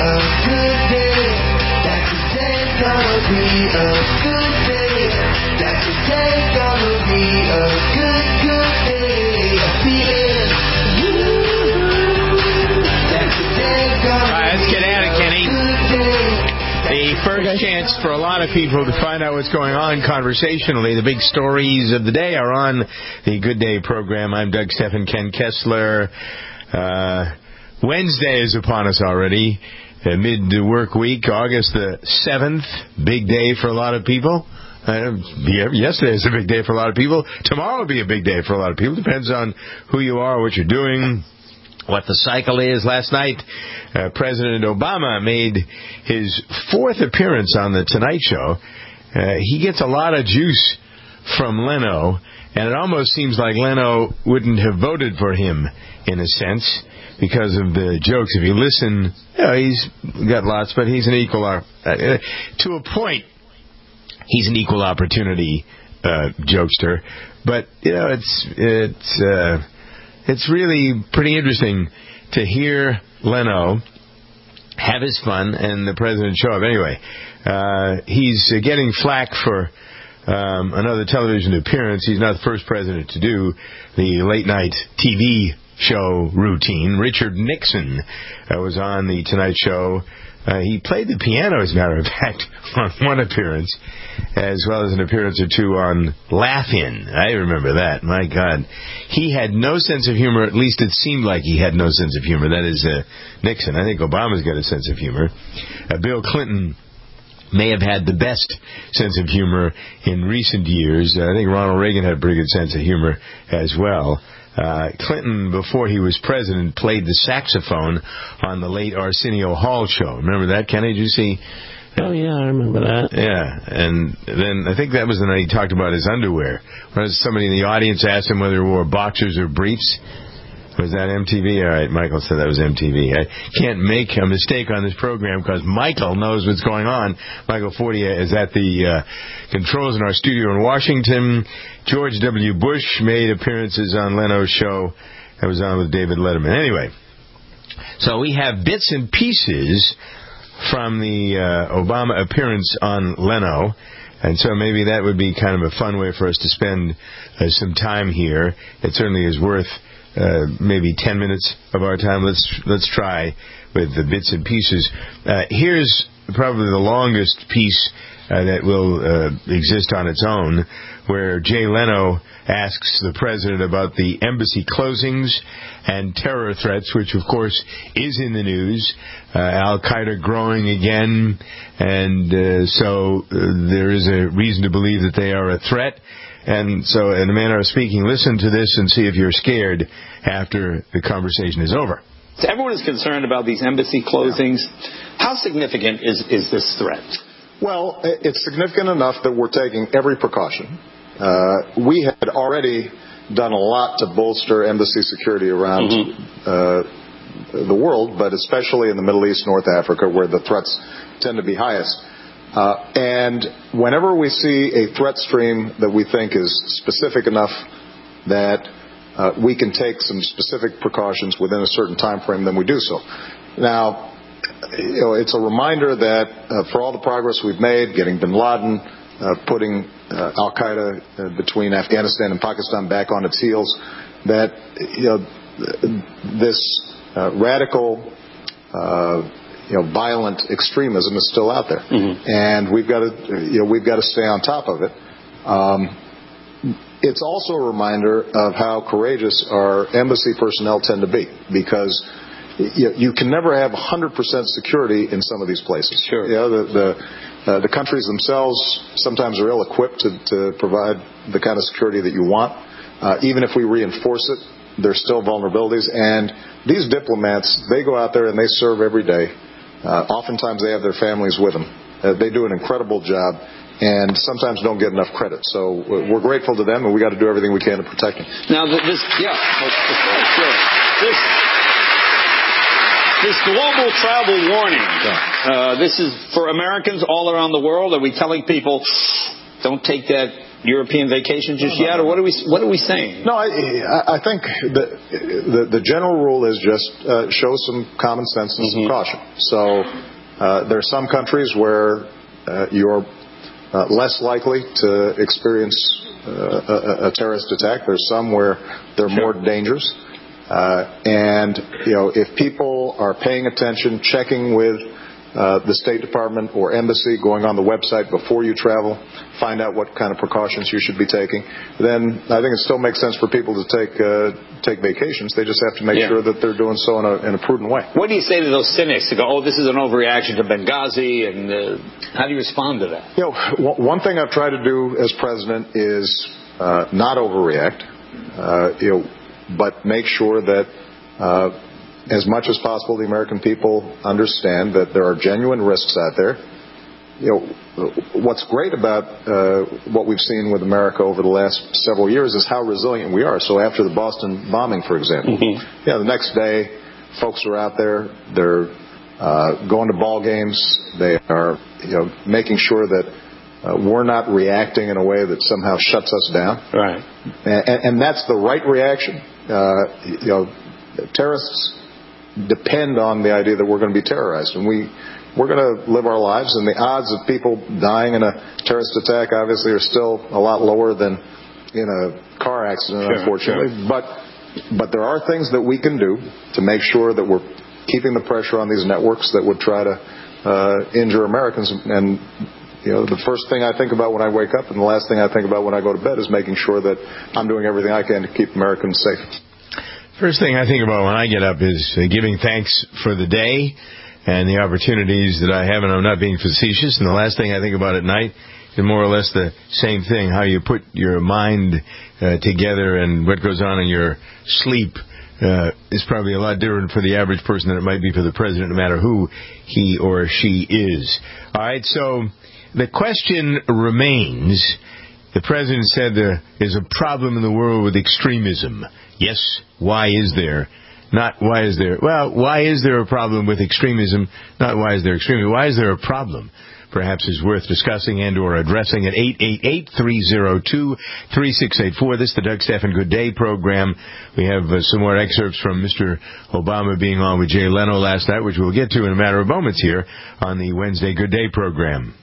a good day. That's today gonna be a good day. That's today gonna be a good day. I'm feeling good. That's today gonna All right, let's get at it, Kenny. The first chance for a lot of people to find out what's going on conversationally. The big stories of the day are on the Good Day program. I'm Doug Stephan, Ken Kessler. Wednesday is upon us already. Mid-work week, August the 7th. Big day for a lot of people. Yesterday is a big day for a lot of people. Tomorrow will be a big day for a lot of people. Depends on who you are, what you're doing, what the cycle is. Last night, President Obama made his fourth appearance on The Tonight Show. He gets a lot of juice from Leno, and it almost seems like Leno wouldn't have voted for him, in a sense, because of the jokes. If you listen, he's got lots, but he's an equal... to a point, he's an equal opportunity jokester. But, it's really pretty interesting to hear Leno have his fun and the president show up. Anyway, he's getting flack for another television appearance. He's not the first president to do the late-night TV show routine. Richard Nixon was on The Tonight Show. He played the piano, as a matter of fact, on one appearance, as well as an appearance or two on Laugh-In. I remember that. My God. He had no sense of humor. At least it seemed like he had no sense of humor. That is Nixon. I think Obama's got a sense of humor. Bill Clinton may have had the best sense of humor in recent years. I think Ronald Reagan had a pretty good sense of humor as well. Clinton, before he was president, played the saxophone on the late Arsenio Hall show. Remember that, Kenny? Did you see? Oh, yeah, I remember that. Yeah, and then I think that was the night he talked about his underwear. Whereas somebody in the audience asked him whether he wore boxers or briefs. Was that MTV? All right, Michael said that was MTV. I can't make a mistake on this program because Michael knows what's going on. Michael Fortier is at the controls in our studio in Washington. George W. Bush made appearances on Leno's show. That was on with David Letterman. Anyway, so we have bits and pieces from the Obama appearance on Leno. And so maybe that would be kind of a fun way for us to spend some time here. It certainly is worth maybe 10 minutes of our time. Let's try with the bits and pieces. Here's probably the longest piece that will exist on its own, where Jay Leno asks the president about the embassy closings and terror threats, which of course is in the news. Al-Qaeda growing again, and so there is a reason to believe that they are a threat. And so, in a manner of speaking, listen to this and see if you're scared after the conversation is over. So everyone is concerned about these embassy closings. Yeah. How significant is this threat? Well, it's significant enough that we're taking every precaution. We had already done a lot to bolster embassy security around the world, but especially in the Middle East, North Africa, where the threats tend to be highest. And whenever we see a threat stream that we think is specific enough that we can take some specific precautions within a certain time frame, then we do so. Now, it's a reminder that for all the progress we've made, getting bin Laden, putting Al-Qaeda between Afghanistan and Pakistan back on its heels, that this radical violent extremism is still out there, and we've got to stay on top of it. It's also a reminder of how courageous our embassy personnel tend to be, because you can never have 100% security in some of these places. Sure. The countries themselves sometimes are ill-equipped to provide the kind of security that you want. Even if we reinforce it, there's still vulnerabilities, and these diplomats, they go out there and they serve every day. Oftentimes they have their families with them. They do an incredible job and sometimes don't get enough credit. So we're grateful to them, and we got to do everything we can to protect them. Now, this global travel warning, this is for Americans all around the world. Are we telling people, don't take that European vacation just yet, or what are we saying? No, I think the general rule is just show some common sense and some caution. So there are some countries where you're less likely to experience a terrorist attack. There's some where they're more dangerous. And if people are paying attention, checking with the State Department or embassy, going on the website before you travel, find out what kind of precautions you should be taking, then I think it still makes sense for people to take vacations. They just have to make sure that they're doing so in a prudent way. What do you say to those cynics who go, "Oh, this is an overreaction to Benghazi," and how do you respond to that? One thing I've tried to do as president is not overreact, but make sure that as much as possible, the American people understand that there are genuine risks out there. What's great about what we've seen with America over the last several years is how resilient we are. So after the Boston bombing, for example, the next day, folks are out there. They're going to ball games. They are, making sure that we're not reacting in a way that somehow shuts us down. Right. And that's the right reaction. Terrorists depend on the idea that we're going to be terrorized, and we're going to live our lives, and the odds of people dying in a terrorist attack obviously are still a lot lower than in a car accident, unfortunately. But there are things that we can do to make sure that we're keeping the pressure on these networks that would try to injure Americans. And the first thing I think about when I wake up and the last thing I think about when I go to bed is making sure that I'm doing everything I can to keep Americans safe. First thing I think about when I get up is giving thanks for the day and the opportunities that I have, and I'm not being facetious. And the last thing I think about at night is more or less the same thing, how you put your mind together, and what goes on in your sleep is probably a lot different for the average person than it might be for the president, no matter who he or she is. All right, so the question remains. The president said there is a problem in the world with extremism. Yes, why is there? Not why is there. Well, why is there a problem with extremism? Not why is there extremism. Why is there a problem? Perhaps is worth discussing and or addressing at 888-302-3684. This is the Doug Stephan Good Day program. We have some more excerpts from Mr. Obama being on with Jay Leno last night, which we'll get to in a matter of moments here on the Wednesday Good Day program.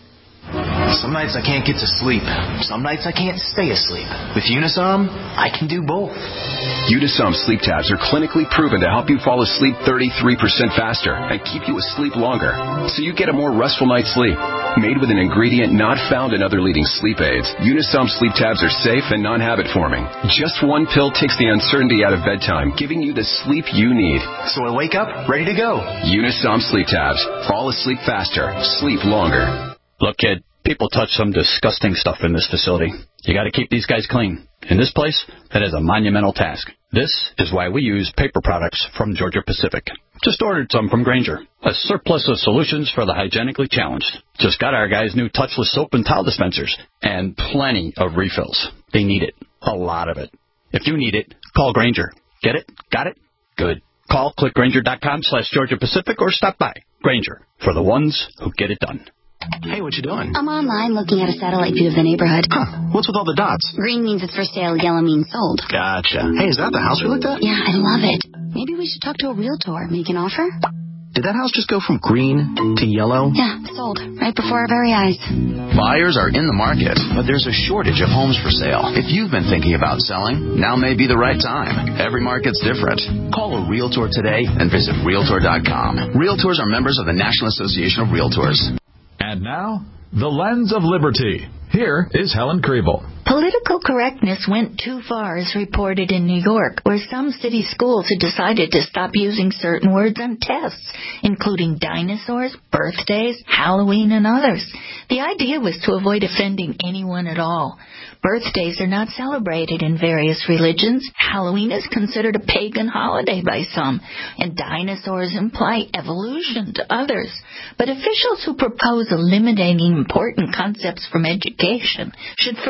Some nights I can't get to sleep. Some nights I can't stay asleep. With Unisom, I can do both. Unisom sleep tabs are clinically proven to help you fall asleep 33% faster and keep you asleep longer, so you get a more restful night's sleep. Made with an ingredient not found in other leading sleep aids, Unisom sleep tabs are safe and non-habit forming. Just one pill takes the uncertainty out of bedtime, giving you the sleep you need. So I wake up ready to go. Unisom sleep tabs. Fall asleep faster. Sleep longer. Look, kid, people touch some disgusting stuff in this facility. You got to keep these guys clean. In this place, that is a monumental task. This is why we use paper products from Georgia Pacific. Just ordered some from Grainger. A surplus of solutions for the hygienically challenged. Just got our guys new touchless soap and towel dispensers. And plenty of refills. They need it. A lot of it. If you need it, call Grainger. Get it? Got it? Good. Call clickgrainger.com/Georgia Pacific or stop by. Grainger, for the ones who get it done. Hey, what you doing? I'm online looking at a satellite view of the neighborhood. Huh. What's with all the dots? Green means it's for sale, yellow means sold. Gotcha. Hey, is that the house we looked at? Yeah, I love it. Maybe we should talk to a realtor. Make an offer? Did that house just go from green to yellow? Yeah, sold. Right before our very eyes. Buyers are in the market, but there's a shortage of homes for sale. If you've been thinking about selling, now may be the right time. Every market's different. Call a realtor today and visit Realtor.com. Realtors are members of the National Association of Realtors. And now, The Lens of Liberty. Here is Helen Kriebel. Political correctness went too far, as reported in New York, where some city schools had decided to stop using certain words on tests, including dinosaurs, birthdays, Halloween, and others. The idea was to avoid offending anyone at all. Birthdays are not celebrated in various religions. Halloween is considered a pagan holiday by some, and dinosaurs imply evolution to others. But officials who propose eliminating important concepts from education should first look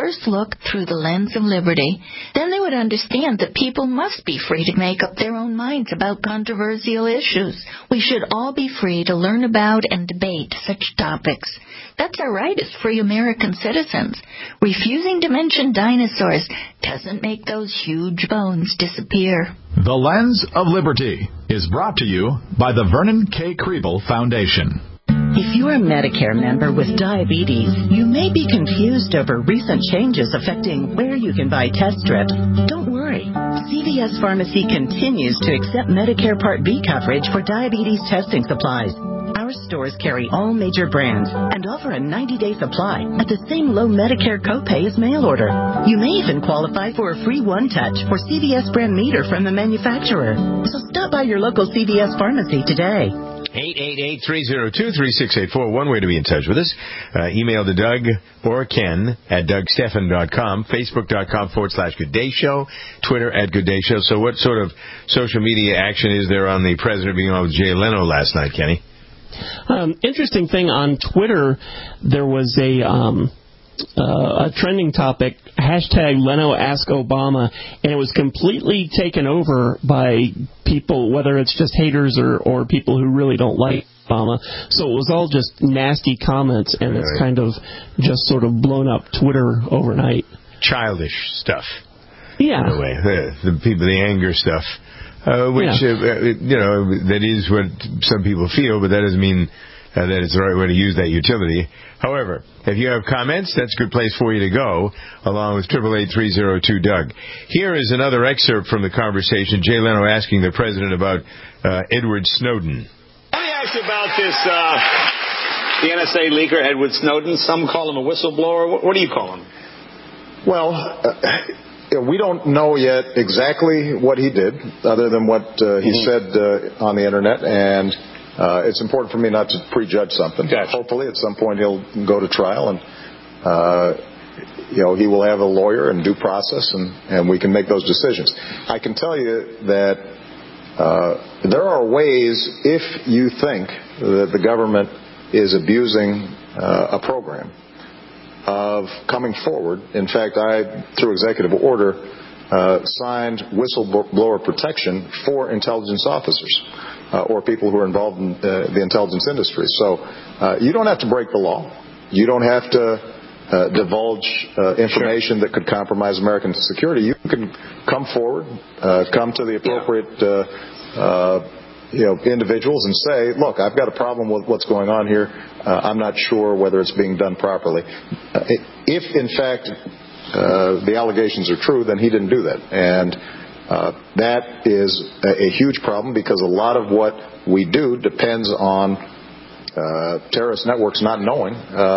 look through the lens of liberty, then they would understand that people must be free to make up their own minds about controversial issues. We should all be free to learn about and debate such topics. That's our right as free American citizens. Refusing to mention dinosaurs doesn't make those huge bones disappear. The Lens of Liberty is brought to you by the Vernon K. Kriebel Foundation. If you're a Medicare member with diabetes, you may be confused over recent changes affecting where you can buy test strips. Don't worry. CVS Pharmacy continues to accept Medicare Part B coverage for diabetes testing supplies. Our stores carry all major brands and offer a 90-day supply at the same low Medicare copay as mail order. You may even qualify for a free one-touch or CVS brand meter from the manufacturer. So stop by your local CVS Pharmacy today. 888-302-3684. One way to be in touch with us. Email to Doug or Ken at DougStephan.com, Facebook.com/Good Day Show, Twitter @Good Day Show. So what sort of social media action is there on the president being on with Jay Leno last night, Kenny? Interesting thing on Twitter, there was a trending topic, hashtag Leno Ask Obama, and it was completely taken over by people, whether it's just haters or people who really don't like Obama. So it was all just nasty comments, and it's kind of just sort of blown up Twitter overnight. Childish stuff. Yeah. In a way. The anger stuff. That is what some people feel, but that doesn't mean that it's the right way to use that utility. However, if you have comments, that's a good place for you to go, along with 888-302-DOUG. Here is another excerpt from the conversation, Jay Leno asking the president about Edward Snowden. Let me ask you about this, the NSA leaker, Edward Snowden. Some call him a whistleblower. What do you call him? Well, we don't know yet exactly what he did, other than what he said on the Internet, and it's important for me not to prejudge something. Gotcha. Hopefully, at some point, he'll go to trial, and he will have a lawyer and due process, and we can make those decisions. I can tell you that there are ways, if you think that the government is abusing a program, of coming forward. In fact, I, through executive order, signed whistleblower protection for intelligence officers or people who are involved in the intelligence industry. So you don't have to break the law. You don't have to divulge information that could compromise American security. You can come forward, come to the appropriate individuals and say, look, I've got a problem with what's going on here. I'm not sure whether it's being done properly. If, in fact, the allegations are true, then he didn't do that. And that is a huge problem, because a lot of what we do depends on terrorist networks not knowing,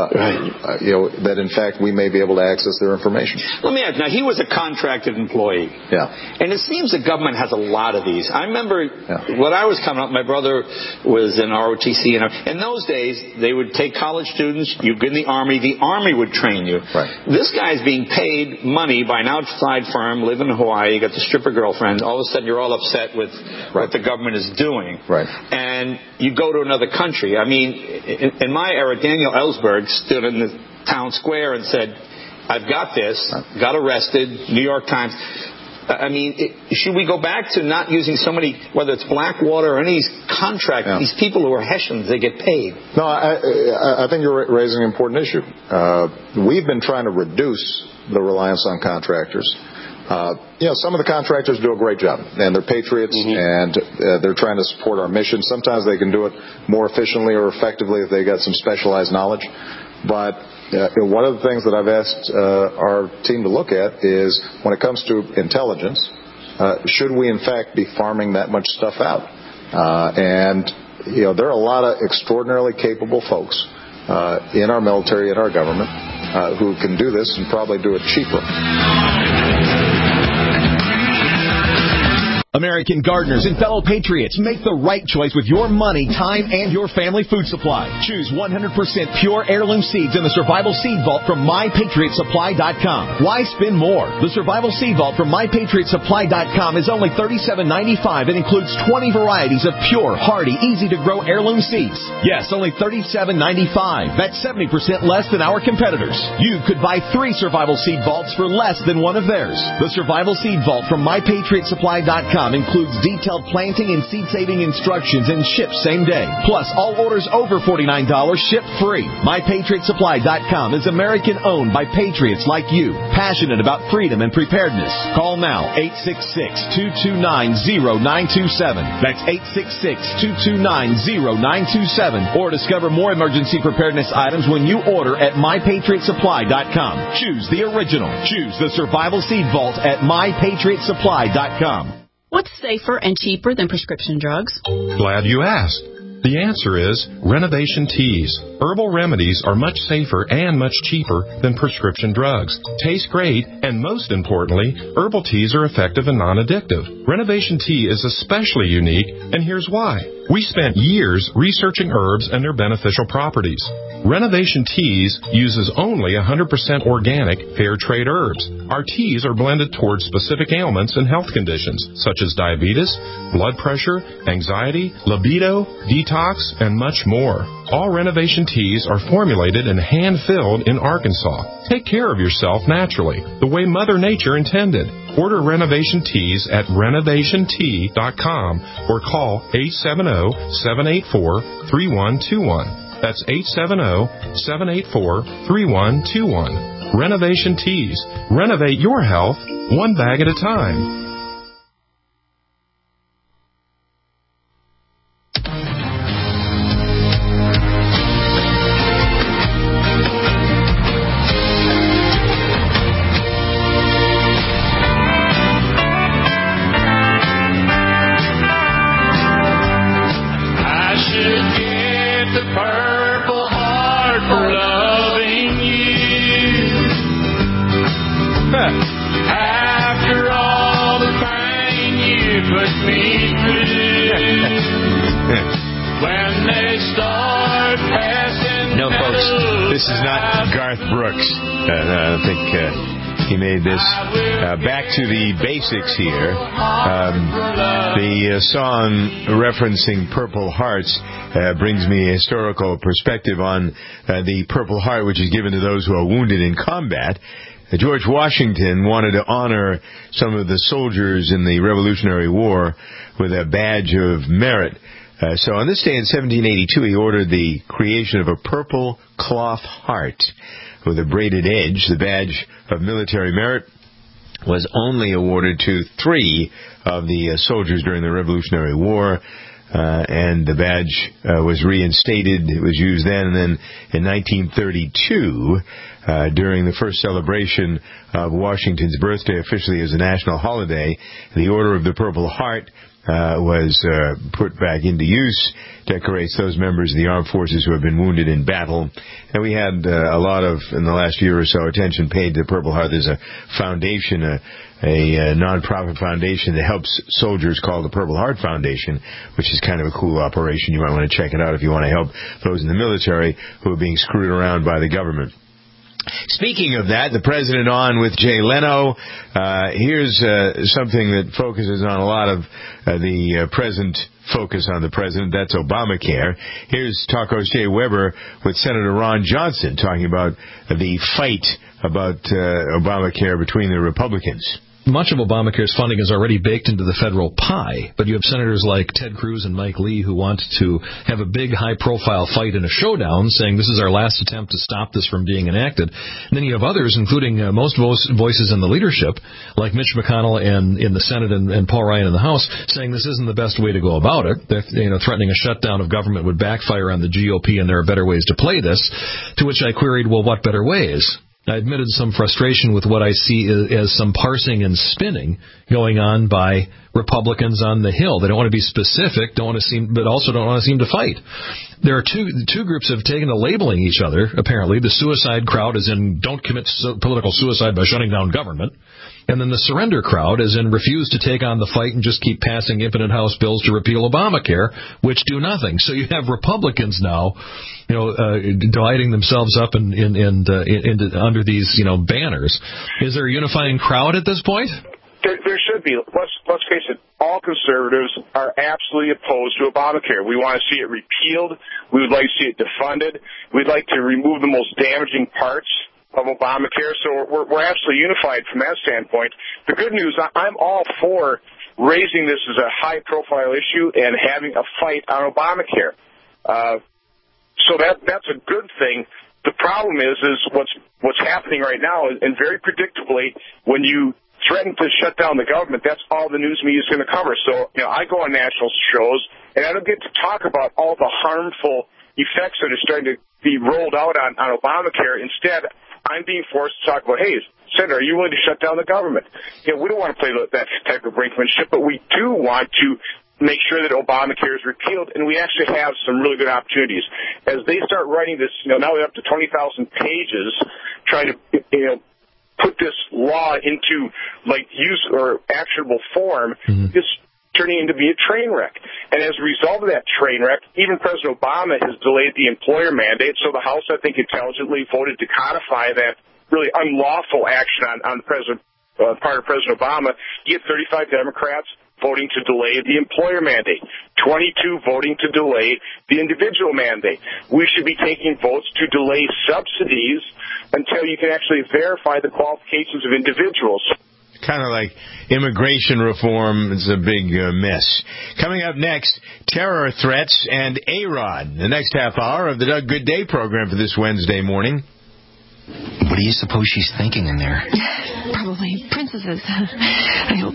that in fact we may be able to access their information. Let me ask. Now, he was a contracted employee. Yeah. And it seems the government has a lot of these. I remember when I was coming up, my brother was in ROTC. And in those days, they would take college students. You'd get in the Army would train you. Right. This guy's being paid money by an outside firm, live in Hawaii, you got the stripper girlfriend. All of a sudden, you're all upset with what the government is doing. Right. And you go to another country. I mean, in my era, Daniel Ellsberg stood in the town square and said, I've got this, got arrested, New York Times. I mean, should we go back to not using so many, whether it's Blackwater or any contract, these people who are Hessians, they get paid? No, I think you're raising an important issue. We've been trying to reduce the reliance on contractors. Some of the contractors do a great job, and they're patriots, and they're trying to support our mission. Sometimes they can do it more efficiently or effectively if they got some specialized knowledge. But one of the things that I've asked our team to look at is, when it comes to intelligence, should we in fact be farming that much stuff out? And there are a lot of extraordinarily capable folks in our military, in our government, who can do this and probably do it cheaper. American gardeners and fellow patriots, make the right choice with your money, time, and your family food supply. Choose 100% pure heirloom seeds in the Survival Seed Vault from MyPatriotSupply.com. Why spend more? The Survival Seed Vault from MyPatriotSupply.com is only $37.95 and includes 20 varieties of pure, hardy, easy-to-grow heirloom seeds. Yes, only $37.95. That's 70% less than our competitors. You could buy 3 Survival Seed Vaults for less than one of theirs. The Survival Seed Vault from MyPatriotSupply.com includes detailed planting and seed-saving instructions and ships same day. Plus, all orders over $49 ship free. MyPatriotSupply.com is American-owned by patriots like you, passionate about freedom and preparedness. Call now, 866-229-0927. That's 866-229-0927. Or discover more emergency preparedness items when you order at MyPatriotSupply.com. Choose the original. Choose the Survival Seed Vault at MyPatriotSupply.com. What's safer and cheaper than prescription drugs? Glad you asked. The answer is Renovation Teas. Herbal remedies are much safer and much cheaper than prescription drugs. Taste great, and most importantly, herbal teas are effective and non-addictive. Renovation Tea is especially unique, and here's why. We spent years researching herbs and their beneficial properties. Renovation Teas uses only 100% organic, fair trade herbs. Our teas are blended towards specific ailments and health conditions, such as diabetes, blood pressure, anxiety, libido, detox, and much more. All Renovation Teas are formulated and hand-filled in Arkansas. Take care of yourself naturally, the way Mother Nature intended. Order Renovation Teas at renovationtea.com or call 870-784-3121. That's 870-784-3121. Renovation Teas. Renovate your health one bag at a time. He made this. Back to the basics here. The song referencing Purple Hearts brings me a historical perspective on the Purple Heart, which is given to those who are wounded in combat. George Washington wanted to honor some of the soldiers in the Revolutionary War with a badge of merit. So on this day in 1782, he ordered the creation of a purple cloth heart with a braided edge. The badge of military merit was only awarded to 3 of the soldiers during the Revolutionary War, and the badge was reinstated. It was used then, and then in 1932, during the first celebration of Washington's birthday officially as a national holiday, the Order of the Purple Heart was put back into use, decorates those members of the armed forces who have been wounded in battle. And we had a lot of, in the last year or so, attention paid to the Purple Heart. There's a foundation, a non-profit foundation that helps soldiers called the Purple Heart Foundation, which is kind of a cool operation. You might want to check it out if you want to help those in the military who are being screwed around by the government. Speaking of that, the president on with Jay Leno. Here's something that focuses on a lot of the present focus on the president. That's Obamacare. Here's Talk Host Jay Weber with Senator Ron Johnson talking about the fight about Obamacare between the Republicans. Much of Obamacare's funding is already baked into the federal pie, but you have senators like Ted Cruz and Mike Lee who want to have a big, high-profile fight in a showdown, saying this is our last attempt to stop this from being enacted. And then you have others, including most voices in the leadership, like Mitch McConnell in the Senate and Paul Ryan in the House, saying this isn't the best way to go about it. They're, threatening a shutdown of government would backfire on the GOP, and there are better ways to play this. To which I queried, well, what better ways? I admitted some frustration with what I see as some parsing and spinning going on by Republicans on the Hill. They don't want to be specific, but also don't want to seem to fight. There are two groups have taken to labeling each other, apparently. The suicide crowd is in don't commit political suicide by shutting down government. and then the surrender crowd, as in refuse to take on the fight and just keep passing impotent House bills to repeal Obamacare, which do nothing. So you have Republicans now, dividing themselves up under these, banners. Is there a unifying crowd at this point? There should be. Let's face it, all conservatives are absolutely opposed to Obamacare. We want to see it repealed. We would like to see it defunded. We'd like to remove the most damaging parts of Obamacare. So we're absolutely unified from that standpoint. The good news, I'm all for raising this as a high-profile issue and having a fight on Obamacare. So that's a good thing. The problem is what's happening right now, and very predictably, when you threaten to shut down the government, that's all the news media is going to cover. So, I go on national shows, and I don't get to talk about all the harmful effects that are starting to be rolled out on Obamacare. Instead, I'm being forced to talk about, hey, Senator, are you willing to shut down the government? We don't want to play that type of brinkmanship, but we do want to make sure that Obamacare is repealed, and we actually have some really good opportunities. As they start writing this, now we're up to 20,000 pages trying to, put this law into use or actionable form, is turning into be a train wreck. And as a result of that train wreck, even President Obama has delayed the employer mandate. So the House, I think, intelligently voted to codify that really unlawful action on part of President Obama. You get 35 Democrats voting to delay the employer mandate, 22 voting to delay the individual mandate. We should be taking votes to delay subsidies until you can actually verify the qualifications of individuals. Kind of like immigration reform is a big mess. Coming up next, terror threats and A-Rod. The next half hour of the Doug Good Day program for this Wednesday morning. What do you suppose she's thinking in there? Probably princesses. I hope.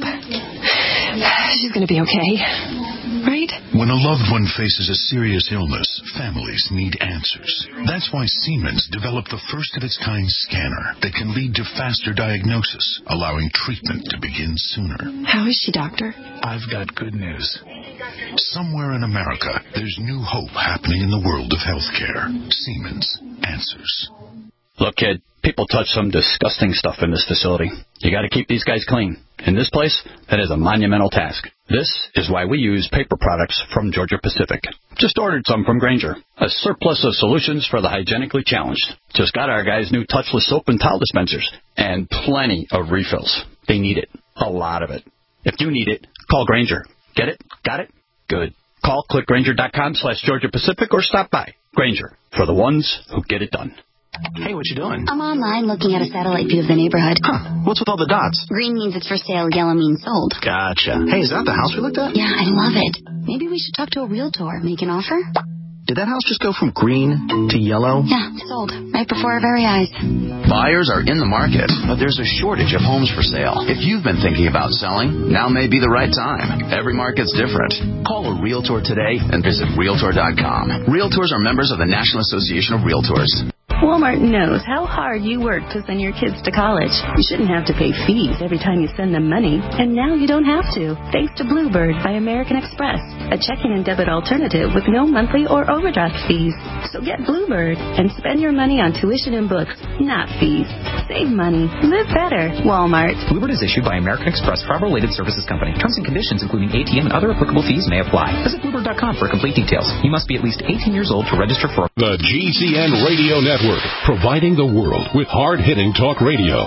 She's going to be okay. Right? When a loved one faces a serious illness, families need answers. That's why Siemens developed the first-of-its-kind scanner that can lead to faster diagnosis, allowing treatment to begin sooner. How is she, Doctor? I've got good news. Somewhere in America, there's new hope happening in the world of healthcare. Siemens. Answers. Look, kid, people touch some disgusting stuff in this facility. You got to keep these guys clean. In this place, that is a monumental task. This is why we use paper products from Georgia Pacific. Just ordered some from Grainger. A surplus of solutions for the hygienically challenged. Just got our guys new touchless soap and towel dispensers. And plenty of refills. They need it. A lot of it. If you need it, call Grainger. Get it? Got it? Good. Call clickgrainger.com/Georgia Pacific or stop by. Grainger, for the ones who get it done. Hey, what you doing? I'm online looking at a satellite view of the neighborhood. Huh. What's with all the dots? Green means it's for sale, yellow means sold. Gotcha. Hey, is that the house we looked at? Yeah, I love it. Maybe we should talk to a realtor, make an offer? Did that house just go from green to yellow? Yeah, sold. Right before our very eyes. Buyers are in the market, but there's a shortage of homes for sale. If you've been thinking about selling, now may be the right time. Every market's different. Call a realtor today and visit Realtor.com. Realtors are members of the National Association of Realtors. Walmart knows how hard you work to send your kids to college. You shouldn't have to pay fees every time you send them money, and now you don't have to, thanks to Bluebird by American Express, a checking and debit alternative with no monthly or overdraft fees. So get Bluebird and spend your money on tuition and books, not fees. Save money. Live better. Walmart. Bluebird is issued by American Express Travel-Related Services Company. Terms and conditions, including ATM and other applicable fees, may apply. Visit Bluebird.com for complete details. You must be at least 18 years old to register for the GCN Radio Network, providing the world with hard-hitting talk radio.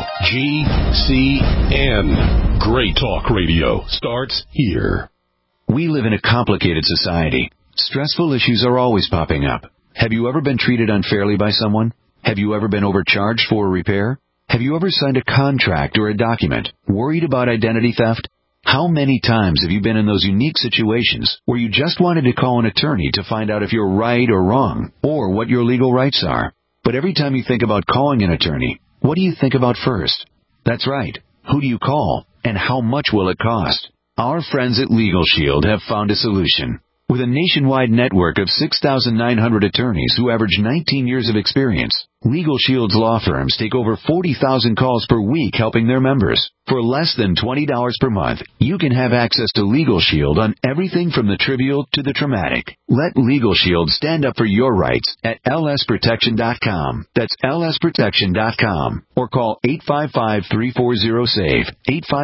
GCN. Great talk radio starts here. We live in a complicated society. Stressful issues are always popping up. Have you ever been treated unfairly by someone? Have you ever been overcharged for a repair? Have you ever signed a contract or a document worried about identity theft? How many times have you been in those unique situations where you just wanted to call an attorney to find out if you're right or wrong, or what your legal rights are? But every time you think about calling an attorney, what do you think about first? That's right. Who do you call, and how much will it cost? Our friends at Legal Shield have found a solution. With a nationwide network of 6,900 attorneys who average 19 years of experience, Legal Shield's law firms take over 40,000 calls per week helping their members. For less than $20 per month, you can have access to Legal Shield on everything from the trivial to the traumatic. Let Legal Shield stand up for your rights at lsprotection.com. That's lsprotection.com. Or call 855-340-SAVE,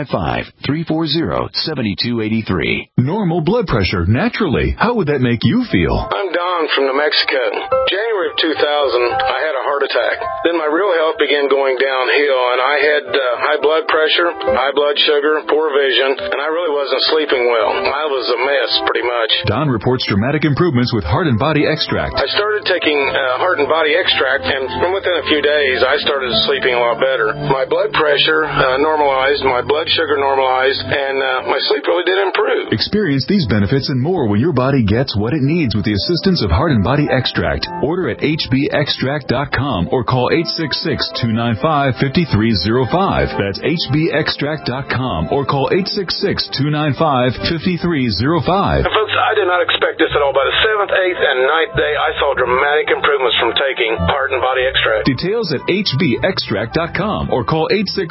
855-340-7283. Normal blood pressure, naturally. How would that make you feel? I'm Don from New Mexico. January of 2000, I had a heart attack. Then my real health began going downhill, and I had high blood pressure, high blood sugar, poor vision, and I really wasn't sleeping well. I was a mess, pretty much. Don reports dramatic improvements with Heart and Body Extract. I started taking Heart and Body Extract, and within a few days, I started sleeping a lot better. My blood pressure normalized, my blood sugar normalized, and my sleep really did improve. Experience these benefits and more when your body gets what it needs with the assistance of Heart and Body Extract. Order at hbextract.com or call 866-295-5305. That's hbextract.com or call 866-295-5305. And folks, I did not expect this at all. By the 7th, 8th, and 9th day, I saw dramatic improvements from taking Heart and Body Extract. Details at hbextract.com or call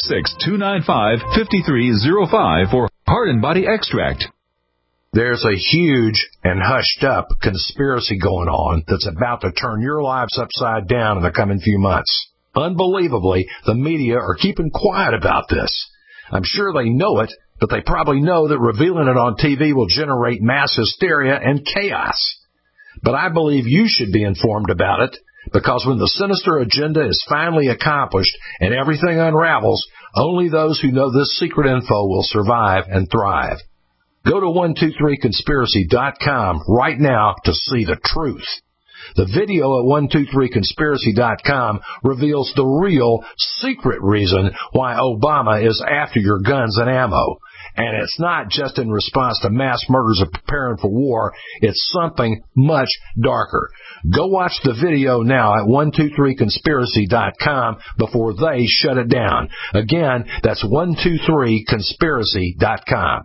866-295-5305 for Heart and Body Extract. There's a huge and hushed up conspiracy going on that's about to turn your lives upside down in the coming few months. Unbelievably, the media are keeping quiet about this. I'm sure they know it, but they probably know that revealing it on TV will generate mass hysteria and chaos. But I believe you should be informed about it, because when the sinister agenda is finally accomplished and everything unravels, only those who know this secret info will survive and thrive. Go to 123conspiracy.com right now to see the truth. The video at 123conspiracy.com reveals the real secret reason why Obama is after your guns and ammo. And it's not just in response to mass murders of preparing for war. It's something much darker. Go watch the video now at 123conspiracy.com before they shut it down. Again, that's 123conspiracy.com.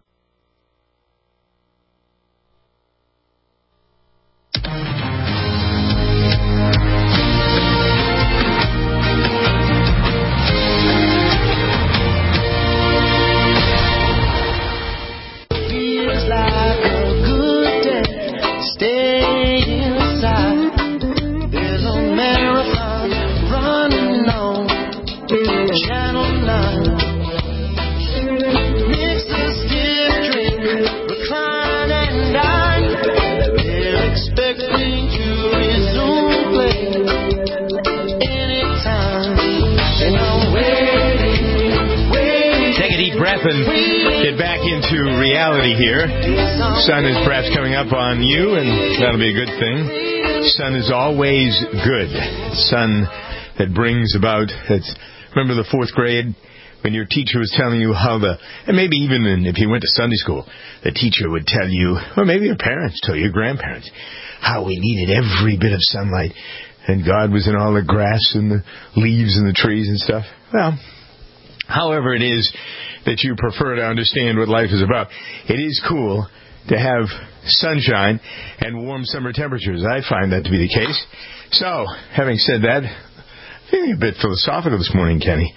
And get back into reality here. Sun is perhaps coming up on you, and that'll be a good thing. Sun is always good. Sun that brings about, remember the 4th grade when your teacher was telling you how and maybe even if you went to Sunday school, the teacher would tell you, or maybe your parents tell your grandparents, how we needed every bit of sunlight, and God was in all the grass and the leaves and the trees and stuff. Well, however it is that you prefer to understand what life is about, it is cool to have sunshine and warm summer temperatures. I find that to be the case. So, having said that, I'm feeling a bit philosophical this morning, Kenny.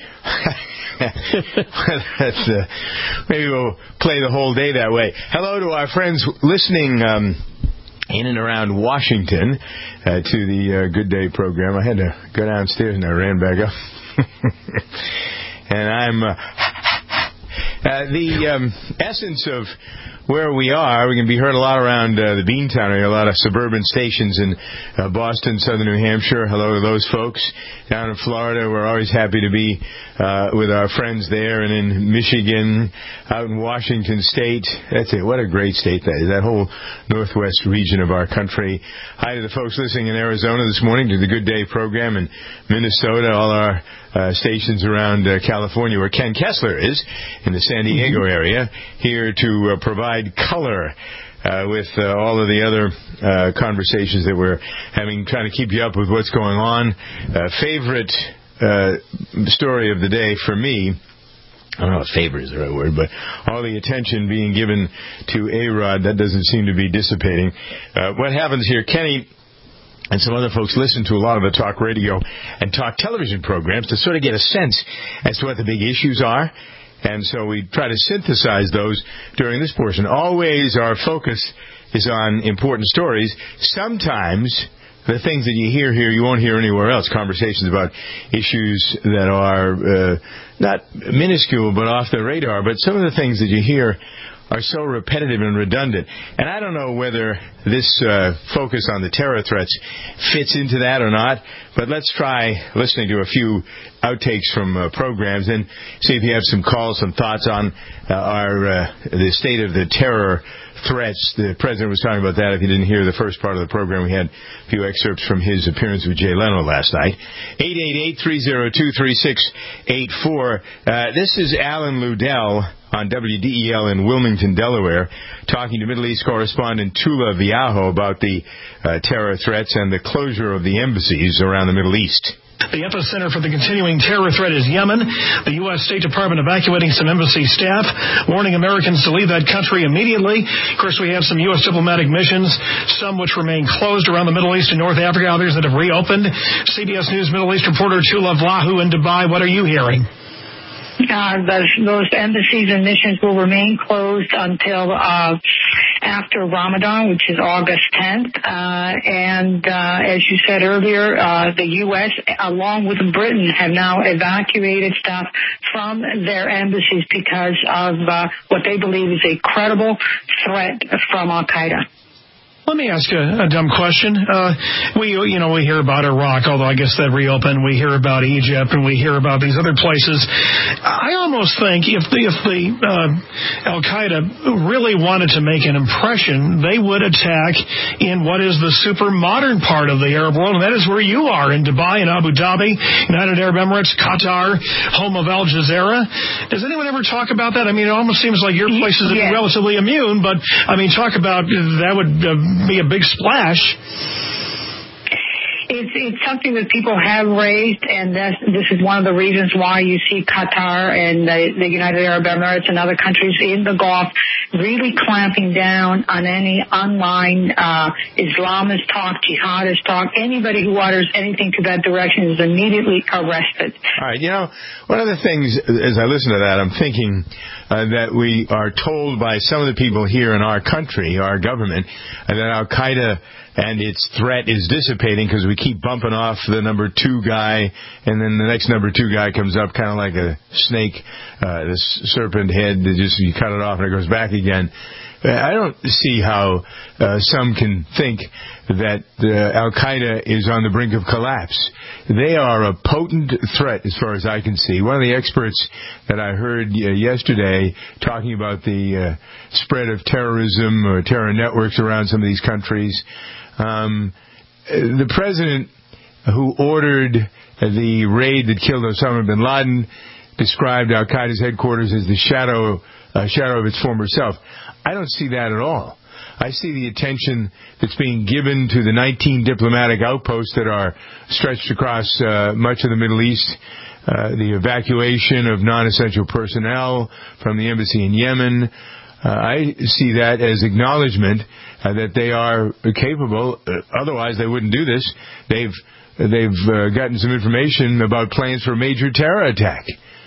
Maybe we'll play the whole day that way. Hello to our friends listening in and around Washington to the Good Day program. I had to go downstairs and I ran back up. And I'm... the essence of where we are, we can be heard a lot around the Beantown area, a lot of suburban stations in Boston, southern New Hampshire. Hello to those folks. Down in Florida, we're always happy to be with our friends there, and in Michigan, out in Washington State. That's it. What a great state that is, that whole northwest region of our country. Hi to the folks listening in Arizona this morning to the Good Day program, in Minnesota, all our stations around California, where Ken Kessler is, in the San Diego area, here to provide color with all of the other conversations that we're having, trying to keep you up with what's going on. Favorite story of the day for me, I don't know if favor is the right word, but all the attention being given to A-Rod, that doesn't seem to be dissipating. What happens here, Kenny, and some other folks listen to a lot of the talk radio and talk television programs to sort of get a sense as to what the big issues are. And so we try to synthesize those during this portion. Always our focus is on important stories. Sometimes the things that you hear here, you won't hear anywhere else. Conversations about issues that are not minuscule but off the radar. But some of the things that you hear are so repetitive and redundant. And I don't know whether this focus on the terror threats fits into that or not, but let's try listening to a few outtakes from programs and see if you have some calls, some thoughts on the state of the terror threats. The president was talking about that. If you didn't hear the first part of the program, we had a few excerpts from his appearance with Jay Leno last night. 888-302-3684. This is Alan Ludell on WDEL in Wilmington, Delaware, talking to Middle East correspondent Tula Viajo about the terror threats and the closure of the embassies around the Middle East. The epicenter for the continuing terror threat is Yemen. The U.S. State Department evacuating some embassy staff, warning Americans to leave that country immediately. Of course, we have some U.S. diplomatic missions, some which remain closed around the Middle East and North Africa, others that have reopened. CBS News Middle East reporter Tula Vlahu in Dubai, what are you hearing? Those embassies and missions will remain closed until after Ramadan, which is August 10th. And as you said earlier, the U.S., along with Britain, have now evacuated staff from their embassies because of what they believe is a credible threat from Al-Qaeda. Let me ask you a dumb question. We hear about Iraq, although I guess that reopened. We hear about Egypt, and we hear about these other places. I almost think if the Al-Qaeda really wanted to make an impression, they would attack in what is the super modern part of the Arab world, and that is where you are, in Dubai, in Abu Dhabi, United Arab Emirates, Qatar, home of Al Jazeera. Does anyone ever talk about that? I mean, it almost seems like your place is relatively immune, but, I mean, talk about that would be a big splash. It's something that people have raised, and this is one of the reasons why you see Qatar and the United Arab Emirates and other countries in the Gulf really clamping down on any online Islamist talk, jihadist talk. Anybody who utters anything to that direction is immediately arrested. All right, one of the things, as I listen to that, I'm thinking that we are told by some of the people here in our country, our government, that Al-Qaeda and its threat is dissipating because we keep bumping off the number 2 guy, and then the next number 2 guy comes up kind of like a snake, this serpent head that just you cut it off and it goes back again. I don't see how some can think that Al-Qaeda is on the brink of collapse. They are a potent threat as far as I can see. One of the experts that I heard yesterday talking about the spread of terrorism or terror networks around some of these countries, the president who ordered the raid that killed Osama bin Laden described Al-Qaeda's headquarters as the shadow of its former self. I don't see that at all. I see the attention that's being given to the 19 diplomatic outposts that are stretched across much of the Middle East, the evacuation of non-essential personnel from the embassy in Yemen. I see that as acknowledgement that they are capable. Otherwise, they wouldn't do this. They've gotten some information about plans for a major terror attack.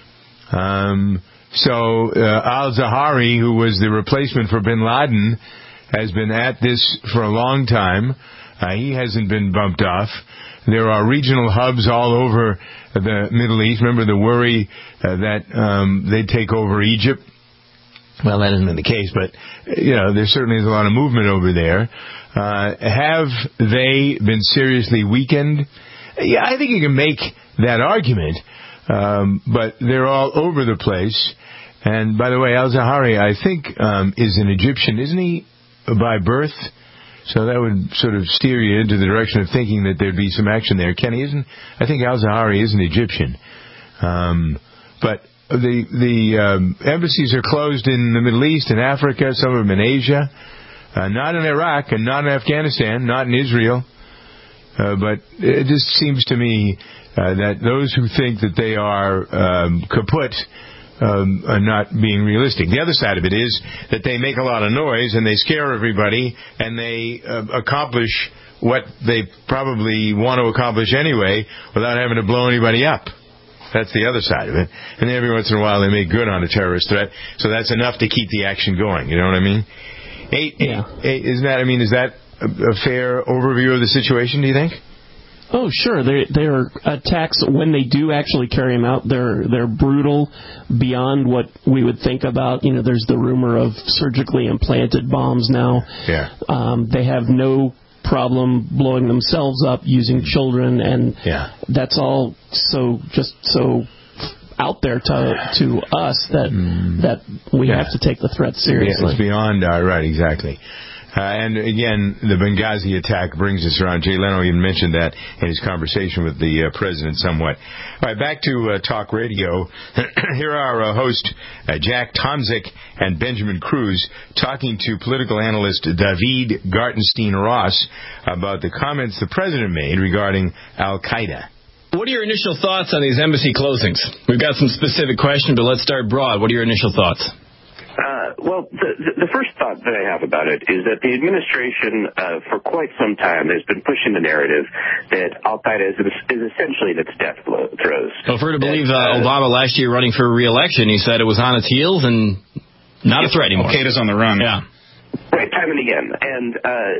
So al-Zawahiri, who was the replacement for bin Laden, has been at this for a long time. He hasn't been bumped off. There are regional hubs all over the Middle East. Remember the worry that they'd take over Egypt? Well, that hasn't been the case, but there certainly is a lot of movement over there. Have they been seriously weakened? Yeah, I think you can make that argument, but they're all over the place. And by the way, al-Zawahiri, I think, is an Egyptian, isn't he, by birth? So that would sort of steer you into the direction of thinking that there'd be some action there. Kenny, I think al-Zawahiri is an Egyptian. But the embassies are closed in the Middle East and Africa, some of them in Asia, not in Iraq and not in Afghanistan, not in Israel. But it just seems to me that those who think that they are kaput not being realistic. The other side of it is that they make a lot of noise and they scare everybody and they accomplish what they probably want to accomplish anyway without having to blow anybody up. That's the other side of it. And then every once in a while they make good on a terrorist threat, so that's enough to keep the action going. You know what I mean? Is that a fair overview of the situation, do you think? Oh, sure. They're attacks, when they do actually carry them out, they're brutal beyond what we would think about. There's the rumor of surgically implanted bombs now. Yeah. They have no problem blowing themselves up using children, and that's all so out there to us that we have to take the threat seriously. It's beyond right, exactly. And again, the Benghazi attack brings us around. Jay Leno even mentioned that in his conversation with the president somewhat. All right, back to talk radio. Here are our hosts, Jack Tomzik and Benjamin Cruz, talking to political analyst David Gartenstein-Ross about the comments the president made regarding Al-Qaeda. What are your initial thoughts on these embassy closings? We've got some specific questions, but let's start broad. What are your initial thoughts? Well, the first thought that I have about it is that the administration, for quite some time, has been pushing the narrative that Al-Qaeda is essentially in its death throes. Well, if we're to believe Obama last year running for re-election, he said it was on its heels and not a threat anymore. Al-Qaeda's on the run. Yeah. Right, time and again. And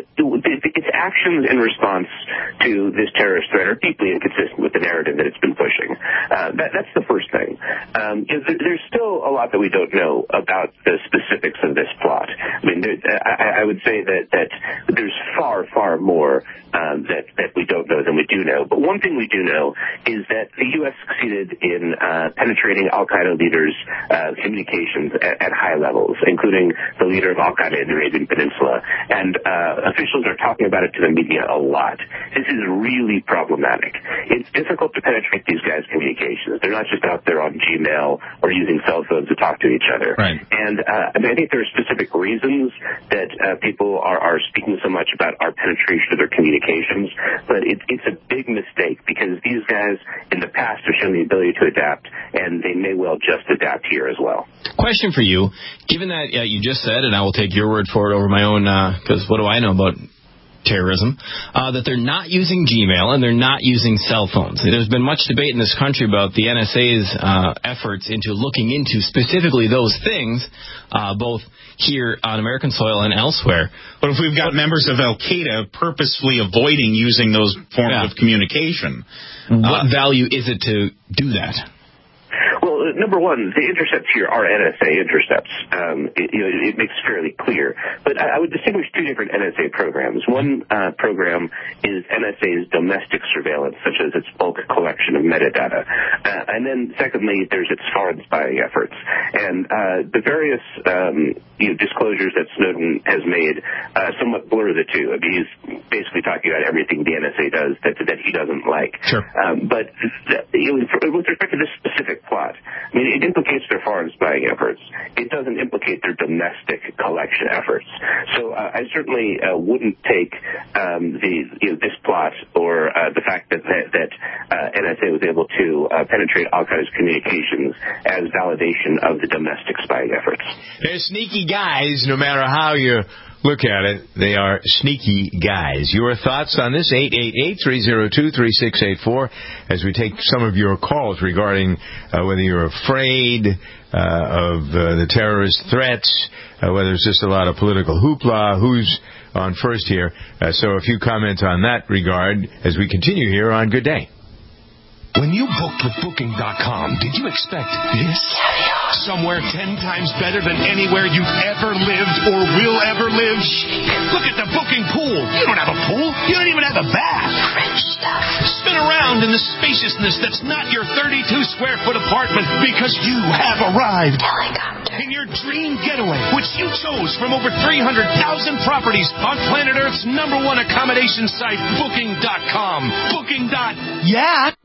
its actions in response to this terrorist threat are deeply inconsistent with the narrative that it's been pushing. That's the first thing. There's still a lot that we don't know about the specifics of this plot. I mean, I would say that there's far, far more that we don't know than we do know. But one thing we do know is that the U.S. succeeded in penetrating Al-Qaeda leaders' communications at high levels, including the leader of Al-Qaeda in the Arabian Peninsula. And officials are talking about it to the media a lot. This is really problematic. It's difficult to penetrate these guys' communications. They're not just out there on Gmail or using cell phones to talk to each other. Right. And I think there are specific reasons that people are speaking so much about our penetration of their communications, but it's a big mistake because these guys in the past have shown the ability to adapt, and they may well just adapt here as well. Question for you. Given that you just said, and I will take your word for it over my own, because what do I know about terrorism, that they're not using Gmail and they're not using cell phones. There's been much debate in this country about the NSA's efforts into looking into specifically those things, both here on American soil and elsewhere. But if we've got members of Al-Qaeda purposefully avoiding using those forms of communication, what value is it to do that? Well, number one, the intercepts here are NSA intercepts. It makes it fairly clear. But I would distinguish two different NSA programs. One program is NSA's domestic surveillance, such as its bulk collection of metadata. And then, secondly, there's its foreign spying efforts. And the various disclosures that Snowden has made somewhat blur the two. I mean, he's basically talking about everything the NSA does that he doesn't like. Sure. But with respect to this specific plot, I mean, it implicates their foreign spying efforts. It doesn't implicate their domestic collection efforts. So I certainly wouldn't take this plot or the fact that NSA was able to penetrate Al-Qaeda's communications as validation of the domestic spying efforts. They're sneaky guys, no matter how you look at it. They are sneaky guys. Your thoughts on this? 888-302-3684 as we take some of your calls regarding whether you're afraid of the terrorist threats, whether it's just a lot of political hoopla. Who's on first here? So a few comments on that regard as we continue here on Good Day. When you booked with Booking.com, did you expect this? Somewhere 10 times better than anywhere you've ever lived or will ever live? Look at the booking pool. You don't have a pool. You don't even have a bath. French stuff. Spin around in the spaciousness that's not your 32-square-foot apartment because you have arrived. Helicopter. In your dream getaway, which you chose from over 300,000 properties on planet Earth's #1 accommodation site, Booking.com. Booking.yeah.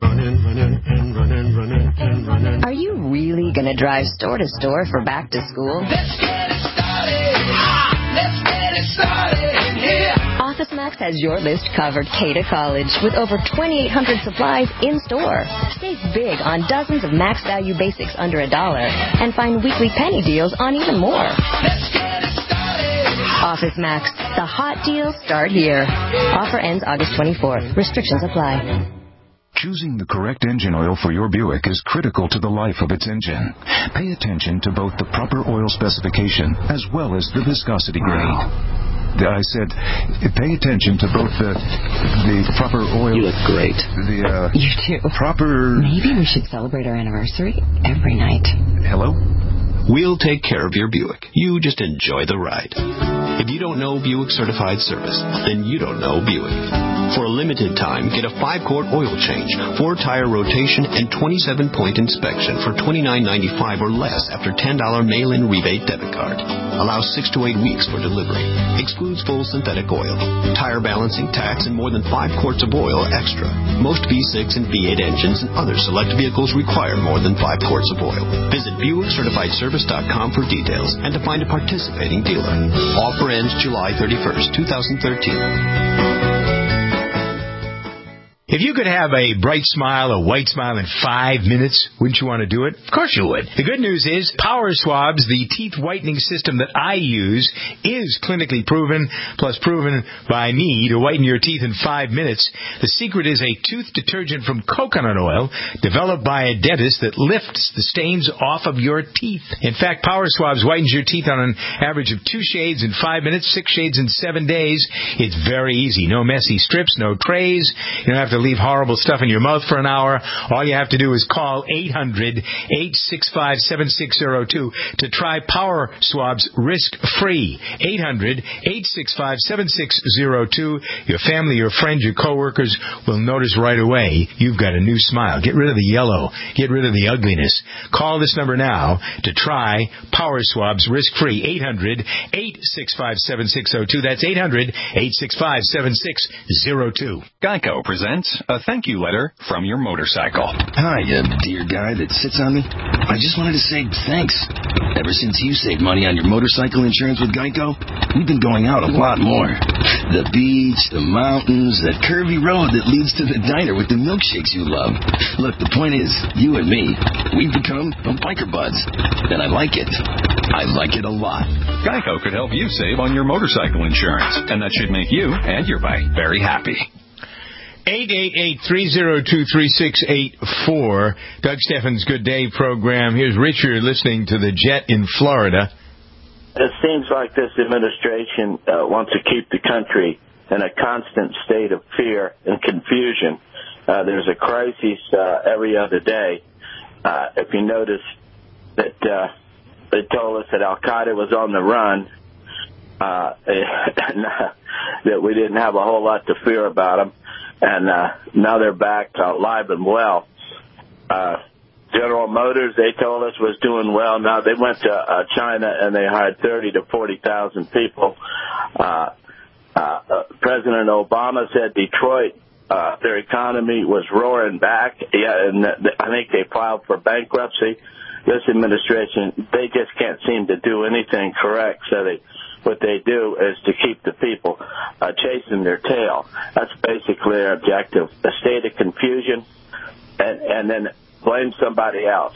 Are you really going to drive store to store for back to school? Let's get it started. Let's get it started in here. Office Max has your list covered K to college with over 2,800 supplies in store. Save big on dozens of Max Value Basics under $1 and find weekly penny deals on even more. Let's get it started. Office Max. The hot deals start here. Offer ends August 24th. Restrictions apply. Choosing the correct engine oil for your Buick is critical to the life of its engine. Pay attention to both the proper oil specification as well as the viscosity grade. I said, pay attention to both the proper oil. You look great. You too. Proper. Maybe we should celebrate our anniversary every night. Hello? We'll take care of your Buick. You just enjoy the ride. If you don't know Buick Certified Service, then you don't know Buick. For a limited time, get a 5-quart oil change, 4-tire rotation, and 27-point inspection for $29.95 or less after $10 mail-in rebate debit card. Allows 6 to 8 weeks for delivery. Excludes full synthetic oil. Tire balancing, tax, and more than 5 quarts of oil extra. Most V6 and V8 engines and other select vehicles require more than 5 quarts of oil. Visit BuickCertifiedService.com for details and to find a participating dealer. Offer ends July 31st, 2013. If you could have a bright smile, a white smile in 5 minutes, wouldn't you want to do it? Of course you would. The good news is Power Swabs, the teeth whitening system that I use, is clinically proven, plus proven by me to whiten your teeth in 5 minutes. The secret is a tooth detergent from coconut oil developed by a dentist that lifts the stains off of your teeth. In fact, Power Swabs whitens your teeth on an average of 2 shades in 5 minutes, 6 shades in 7 days. It's very easy. No messy strips, no trays. You don't have to leave horrible stuff in your mouth for an hour. All you have to do is call 800-865-7602 to try Power Swabs risk-free. 800-865-7602. Your family, your friends, your coworkers will notice right away you've got a new smile. Get rid of the yellow. Get rid of the ugliness. Call this number now to try Power Swabs risk-free. 800-865-7602. That's 800-865-7602. Geico presents a thank you letter from your motorcycle. Hi, dear guy that sits on me. I just wanted to say thanks. Ever since you saved money on your motorcycle insurance with Geico, we've been going out a lot more. The beach, the mountains, that curvy road that leads to the diner with the milkshakes you love. Look, the point is, you and me, we've become biker buds. And I like it. I like it a lot. Geico could help you save on your motorcycle insurance, and that should make you and your bike very happy. 888-302-3684. Doug Steffens' Good Day program. Here's Richard listening to the Jet in Florida. It seems like this administration wants to keep the country in a constant state of fear and confusion. There's a crisis every other day. If you notice that they told us that Al-Qaeda was on the run, that we didn't have a whole lot to fear about them. And now they're back alive and well. General Motors, they told us, was doing well. Now they went to China and they hired 30 to 40,000 people. President Obama said Detroit, their economy was roaring back. Yeah, and I think they filed for bankruptcy. This administration, they just can't seem to do anything correct. So what they do is to keep the people chasing their tail. That's basically their objective. A state of confusion, and then blame somebody else.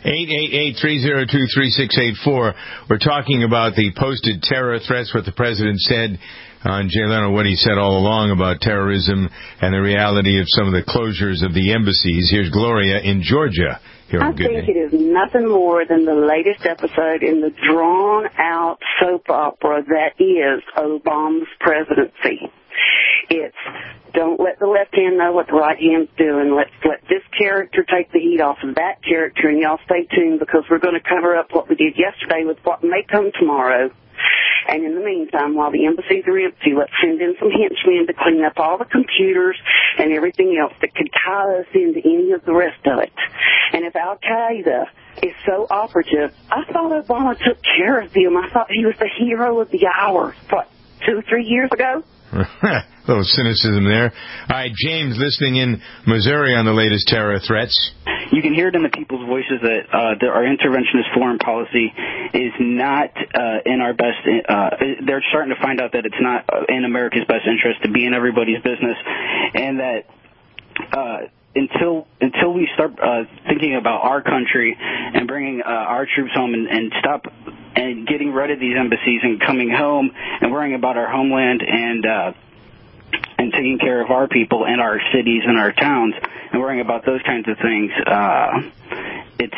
888-302-3684. We're talking about the posted terror threats, what the president said on Jay Leno, what he said all along about terrorism and the reality of some of the closures of the embassies. Here's Gloria in Georgia. I think it is nothing more than the latest episode in the drawn-out soap opera that is Obama's presidency. It's don't let the left hand know what the right hand's doing. Let's let this character take the heat off of that character, and y'all stay tuned because we're going to cover up what we did yesterday with what may come tomorrow. And in the meantime, while the embassies are empty, let's send in some henchmen to clean up all the computers and everything else that could tie us into any of the rest of it. And if Al-Qaeda is so operative, I thought Obama took care of them. I thought he was the hero of the hour, what, 2 or 3 years ago? A little cynicism there. All right, James, listening in Missouri on the latest terror threats. you can hear it in the people's voices that our interventionist foreign policy is not in our best. They're starting to find out that it's not in America's best interest to be in everybody's business, and that until we start thinking about our country and bringing our troops home and stop and getting rid of these embassies and coming home and worrying about our homeland and taking care of our people and our cities and our towns and worrying about those kinds of things, it's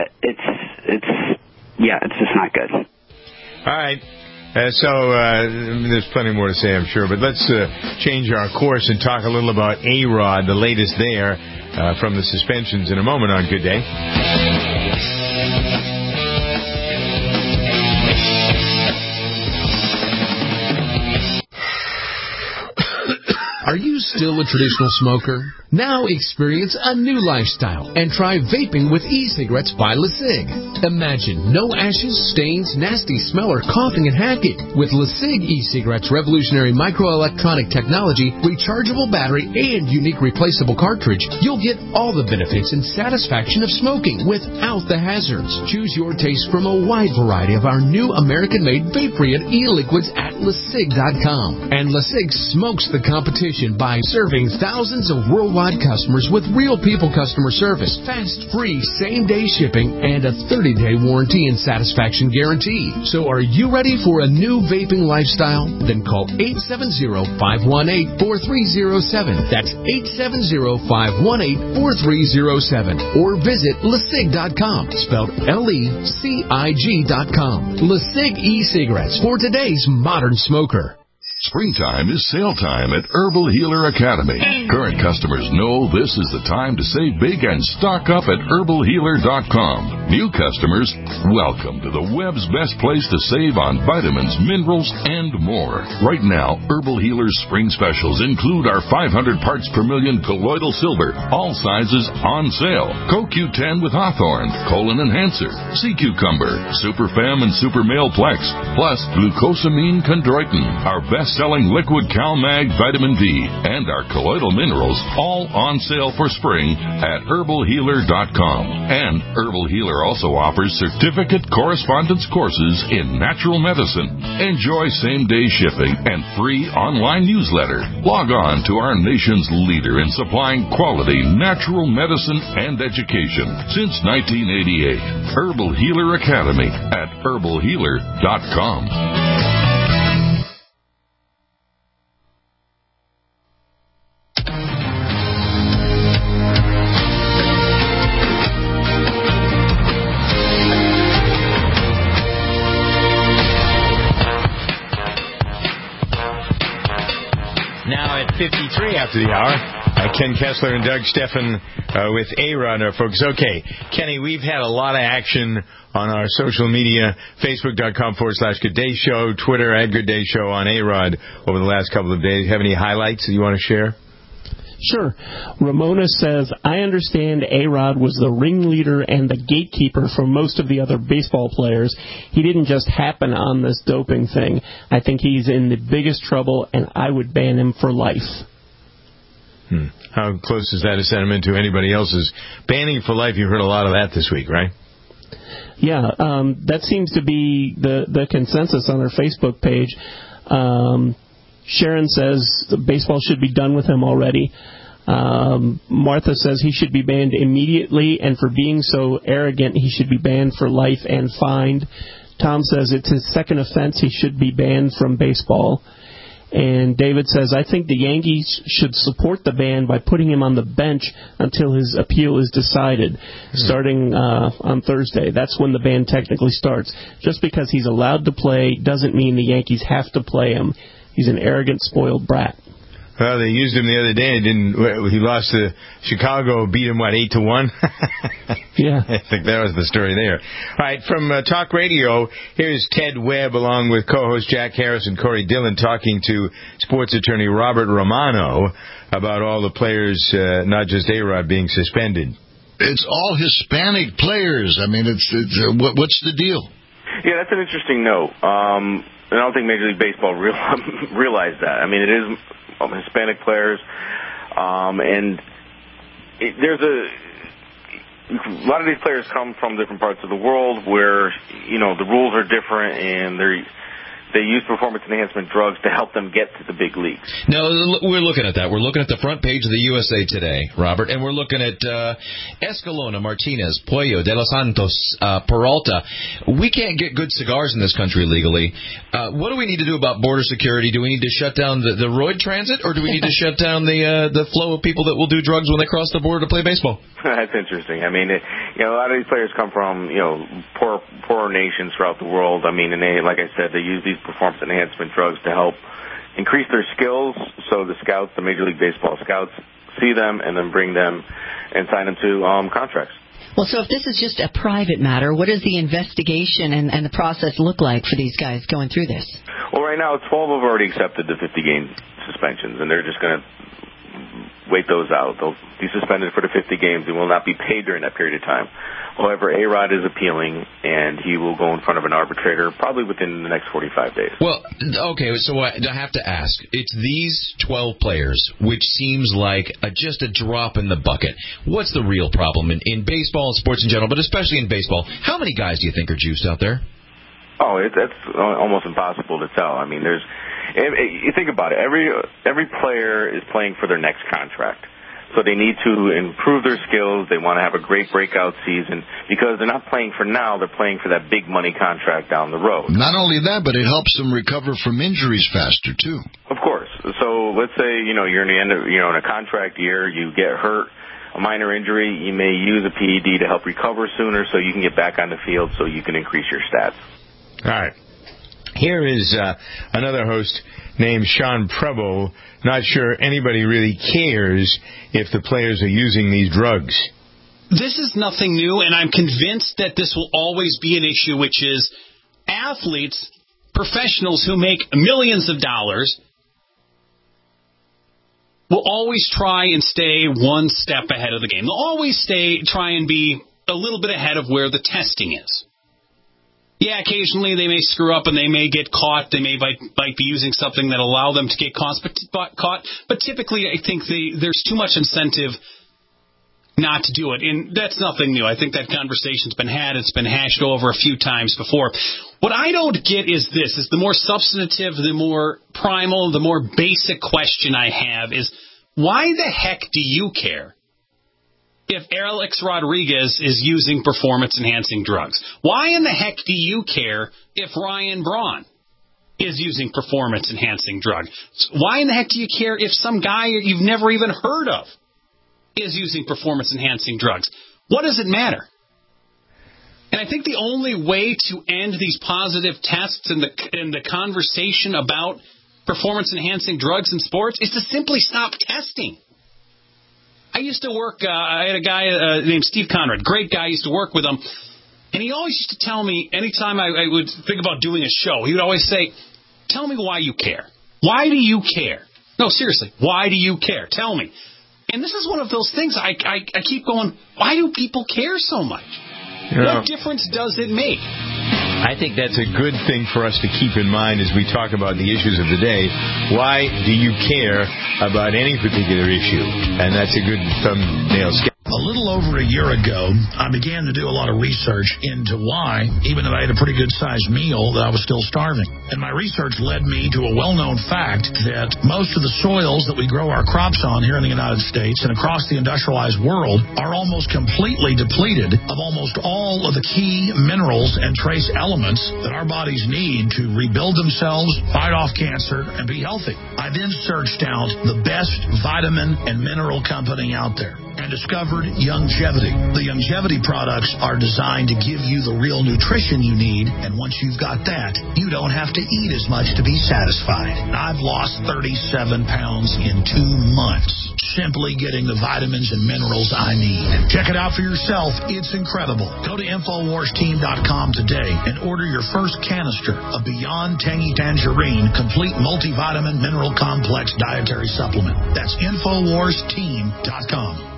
just not good. All right. So there's plenty more to say, I'm sure, but let's change our course and talk a little about A-Rod, the latest there from the suspensions in a moment on Good Day. Are you still a traditional smoker? Now experience a new lifestyle and try vaping with e-cigarettes by LeSig. Imagine no ashes, stains, nasty smell, or coughing and hacking. With LeSig e-cigarettes' revolutionary microelectronic technology, rechargeable battery, and unique replaceable cartridge, you'll get all the benefits and satisfaction of smoking without the hazards. Choose your taste from a wide variety of our new American-made vape-free and e-liquids at LeSig.com. And LeSig smokes the competition by serving thousands of worldwide customers with real people customer service, fast, free, same-day shipping, and a 30-day warranty and satisfaction guarantee. So are you ready for a new vaping lifestyle? Then call 870-518-4307. That's 870-518-4307. Or visit LeSig.com, spelled LECIG.com. LeSig e-cigarettes for today's modern smoker. Springtime is sale time at Herbal Healer Academy. Current customers know this is the time to save big and stock up at herbalhealer.com. New customers, welcome to the web's best place to save on vitamins, minerals, and more. Right now, Herbal Healer's spring specials include our 500 parts per million colloidal silver, all sizes on sale. CoQ10 with Hawthorne, Colon Enhancer, Sea Cucumber, Super Fem and Super Male Plex, plus glucosamine chondroitin, our best-selling liquid CalMag Vitamin D, and our colloidal minerals, all on sale for spring at herbalhealer.com. And Herbal Healer also offers certificate correspondence courses in natural medicine. Enjoy same-day shipping and free online newsletter. Log on to our nation's leader in supplying quality natural medicine and education since 1988. Herbal Healer Academy at herbalhealer.com. Now at 53 after the hour, Ken Kessler and Doug Steffen with A-Rod, our folks. Okay, Kenny, we've had a lot of action on our social media, Facebook.com/Good Day Show, Twitter @Good Day Show on A-Rod over the last couple of days. Have any highlights that you want to share? Sure. Ramona says, I understand A-Rod was the ringleader and the gatekeeper for most of the other baseball players. He didn't just happen on this doping thing. I think he's in the biggest trouble, and I would ban him for life. How close is that a sentiment to anybody else's? Banning for life, you heard a lot of that this week, right? Yeah, that seems to be the consensus on our Facebook page. Sharon says baseball should be done with him already. Martha says he should be banned immediately, and for being so arrogant, he should be banned for life and fined. Tom says it's his second offense. He should be banned from baseball. And David says, I think the Yankees should support the ban by putting him on the bench until his appeal is decided, starting on Thursday. That's when the ban technically starts. Just because he's allowed to play doesn't mean the Yankees have to play him. He's an arrogant, spoiled brat. Well, they used him the other day. He lost to Chicago, beat him, 8-1? Yeah. I think that was the story there. All right, from Talk Radio, here's Ted Webb along with co-host Jack Harris and Corey Dillon talking to sports attorney Robert Romano about all the players, not just A-Rod, being suspended. It's all Hispanic players. I mean, what's the deal? Yeah, that's an interesting note. I don't think Major League Baseball realized that. I mean, it is Hispanic players, and there's a lot of these players come from different parts of the world where, the rules are different, and they use performance enhancement drugs to help them get to the big leagues. No, we're looking at that. We're looking at the front page of the USA Today, Robert, and we're looking at Escalona, Martinez, Puello, De Los Santos, Peralta. We can't get good cigars in this country legally. What do we need to do about border security? Do we need to shut down the road transit, or do we need to shut down the flow of people that will do drugs when they cross the border to play baseball? That's interesting. I mean, a lot of these players come from, poor nations throughout the world. I mean, and they, like I said, they use these performance enhancement drugs to help increase their skills, so the scouts, the Major League Baseball scouts, see them and then bring them and sign them to contracts. Well, so if this is just a private matter, what does the investigation and the process look like for these guys going through this? Well, right now, 12 have already accepted the 50-game suspensions, and they're just going to wait those out. They'll be suspended for the 50 games and will not be paid during that period of time. However, A-Rod is appealing, and he will go in front of an arbitrator probably within the next 45 days. Well, okay, so I have to ask. It's these 12 players, which seems like just a drop in the bucket. What's the real problem in baseball and sports in general, but especially in baseball? How many guys do you think are juiced out there? Oh, that's almost impossible to tell. I mean, you think about it. Every player is playing for their next contract. So they need to improve their skills. They want to have a great breakout season because they're not playing for now. They're playing for that big money contract down the road. Not only that, but it helps them recover from injuries faster, too. Of course. So let's say, you're in the end of, in a contract year, you get hurt, a minor injury, you may use a PED to help recover sooner so you can get back on the field so you can increase your stats. All right. Here is another host named Sean Preble. Not sure anybody really cares if the players are using these drugs. This is nothing new, and I'm convinced that this will always be an issue, which is athletes, professionals who make millions of dollars, will always try and stay one step ahead of the game. They'll always try and be a little bit ahead of where the testing is. Yeah, occasionally they may screw up and they may get caught. They may might be using something that allow them to get caught. But typically, I think there's too much incentive not to do it. And that's nothing new. I think that conversation's been had. It's been hashed over a few times before. What I don't get is this, is the more substantive, the more primal, the more basic question I have is, why the heck do you care if Alex Rodriguez is using performance-enhancing drugs? Why in the heck do you care if Ryan Braun is using performance-enhancing drugs? Why in the heck do you care if some guy you've never even heard of is using performance-enhancing drugs? What does it matter? And I think the only way to end these positive tests and the conversation about performance-enhancing drugs in sports is to simply stop testing. I used to work, I had a guy named Steve Conrad, great guy, I used to work with him, and he always used to tell me, anytime I would think about doing a show, he would always say, tell me why you care. Why do you care? No, seriously, why do you care? Tell me. And this is one of those things I keep going, why do people care so much? What difference does it make? I think that's a good thing for us to keep in mind as we talk about the issues of the day. Why do you care about any particular issue? And that's a good thumbnail sketch. A little over a year ago, I began to do a lot of research into why, even though I had a pretty good-sized meal, that I was still starving. And my research led me to a well-known fact that most of the soils that we grow our crops on here in the United States and across the industrialized world are almost completely depleted of almost all of the key minerals and trace elements that our bodies need to rebuild themselves, fight off cancer, and be healthy. I then searched out the best vitamin and mineral company out there and discovered Youngevity. The Youngevity products are designed to give you the real nutrition you need, and once you've got that, you don't have to eat as much to be satisfied. I've lost 37 pounds in 2 months, simply getting the vitamins and minerals I need. Check it out for yourself. It's incredible. Go to InfoWarsTeam.com today and order your first canister of Beyond Tangy Tangerine Complete Multivitamin Mineral Complex Dietary Supplement. That's InfoWarsTeam.com.